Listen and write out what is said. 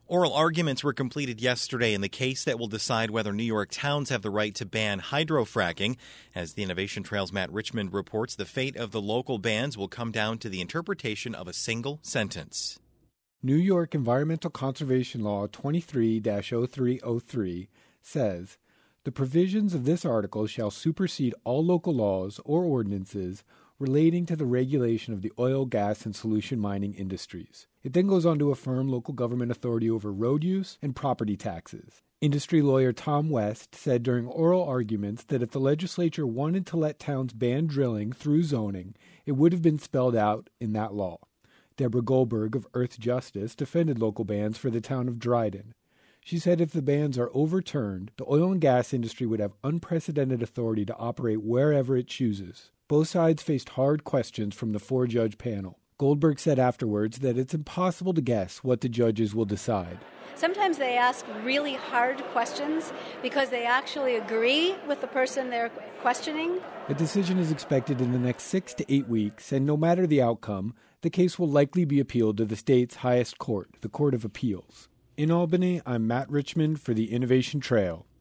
Oral arguments were completed yesterday in the case that will decide whether New York towns have the right to ban hydrofracking. As the Innovation Trail's Matt Richmond reports, the fate of the local bans will come down to the interpretation of a single sentence. New York Environmental Conservation Law 23-0303 says, "The provisions of this article shall supersede all local laws or ordinances relating to the regulation of the oil, gas, and solution mining industries." It then goes on to affirm local government authority over road use and property taxes. Industry lawyer Tom West said during oral arguments that if the legislature wanted to let towns ban drilling through zoning, it would have been spelled out in that law. Deborah Goldberg of Earth Justice defended local bans for the town of Dryden. She said if the bans are overturned, the oil and gas industry would have unprecedented authority to operate wherever it chooses. Both sides faced hard questions from the four-judge panel. Goldberg said afterwards that it's impossible to guess what the judges will decide. Sometimes they ask really hard questions because they actually agree with the person they're questioning. A decision is expected in the next 6 to 8 weeks, and no matter the outcome, the case will likely be appealed to the state's highest court, the Court of Appeals. In Albany, I'm Matt Richmond for the Innovation Trail.